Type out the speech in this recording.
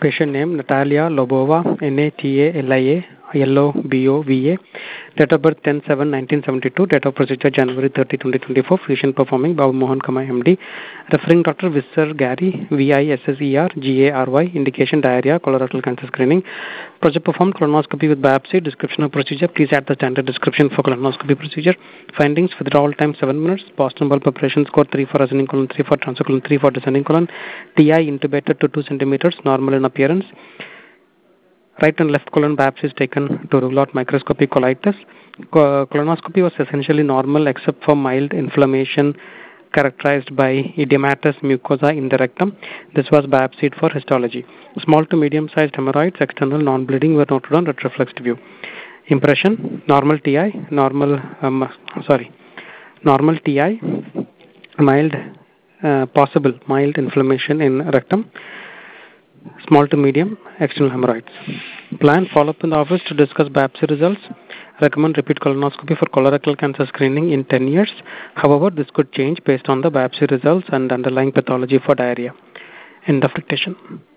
Patient name Natalia Lobova, Natalia Lobova. Date of birth 10/7/1972. Date of procedure January 30, 2024. Physician performing Babu Mohan Kamai MD. Referring Dr. Visser Gary, Visser Gary. Indication diarrhea, colorectal cancer screening. Procedure performed colonoscopy with biopsy. Description of procedure. Please add the standard description for colonoscopy procedure. Findings: withdrawal time 7 minutes. Boston bulb preparation score 3 for ascending colon, 3 for transcolon, 3 for descending colon. TI intubated to 2 centimeters. Normal in appearance. Right and left colon biopsies taken to rule out microscopic colitis. Colonoscopy was essentially normal except for mild inflammation characterized by edematous mucosa in the rectum. This was biopsied for histology. Small to medium-sized hemorrhoids, external non-bleeding were noted on retroflexed view. Impression: normal TI, normal TI, mild, possible mild inflammation in rectum. Small to medium external hemorrhoids. Plan follow-up in the office to discuss biopsy results. Recommend repeat colonoscopy for colorectal cancer screening in 10 years. However, this could change based on the biopsy results and underlying pathology for diarrhea. End of dictation.